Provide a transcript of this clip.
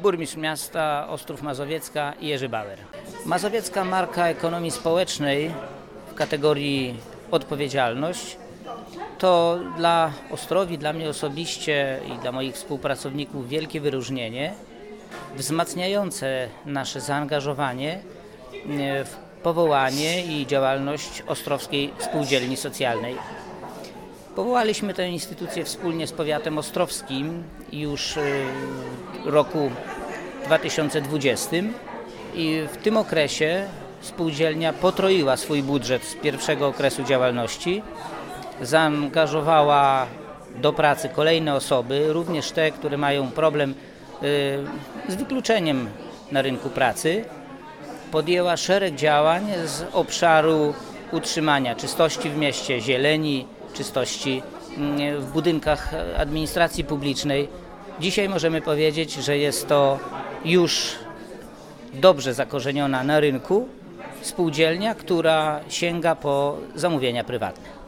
burmistrz miasta Ostrów Mazowiecka Jerzy Bauer. Mazowiecka marka ekonomii społecznej w kategorii odpowiedzialność to dla Ostrowi, dla mnie osobiście i dla moich współpracowników wielkie wyróżnienie, wzmacniające nasze zaangażowanie w powołanie i działalność Ostrowskiej Spółdzielni Socjalnej. Powołaliśmy tę instytucję wspólnie z powiatem ostrowskim już w roku 2020 i w tym okresie spółdzielnia potroiła swój budżet z pierwszego okresu działalności, zaangażowała do pracy kolejne osoby, również te, które mają problem z wykluczeniem na rynku pracy. Podjęła szereg działań z obszaru utrzymania czystości w mieście, zieleni, czystości w budynkach administracji publicznej. Dzisiaj możemy powiedzieć, że jest to już dobrze zakorzeniona na rynku spółdzielnia, która sięga po zamówienia prywatne.